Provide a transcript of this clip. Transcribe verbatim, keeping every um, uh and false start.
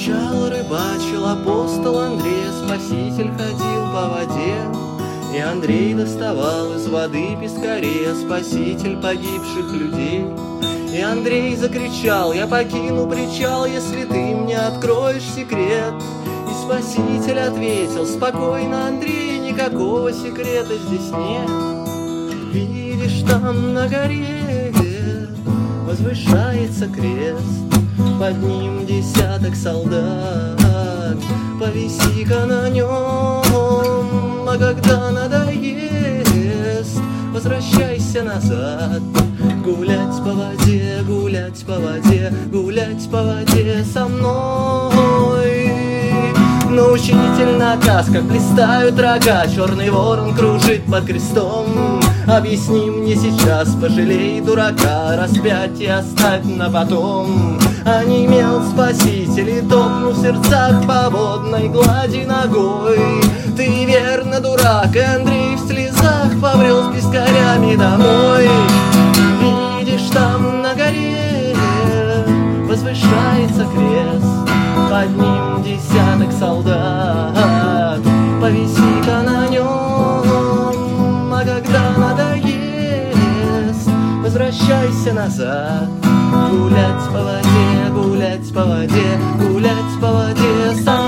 Встречал, рыбачил апостол Андрей, Спаситель ходил по воде, и Андрей доставал из воды пескарей, Спаситель погибших людей. И Андрей закричал: я покину причал, если ты мне откроешь секрет. И Спаситель ответил: спокойно, Андрей, никакого секрета здесь нет. Видишь, там на горе возвышается крест, под ним десяток солдат, повиси-ка на нем, а когда надоест, возвращайся назад. Гулять по воде, гулять по воде, гулять по воде со мной. Научитель наказ, как блистают рога, черный ворон кружит под крестом. Объясни мне сейчас, пожалей дурака, распятие оставь на потом. Онемел Спаситель и топнул в сердцах по водной глади ногой. Ты верно дурак, и Андрей в слезах побрел с пескарями домой. Видишь, там на горе возвышается крест, под ним десяток солдат, повиси-ка на нем, а когда надоест, возвращайся назад. Гулять по воде, гулять по воде, гулять по воде со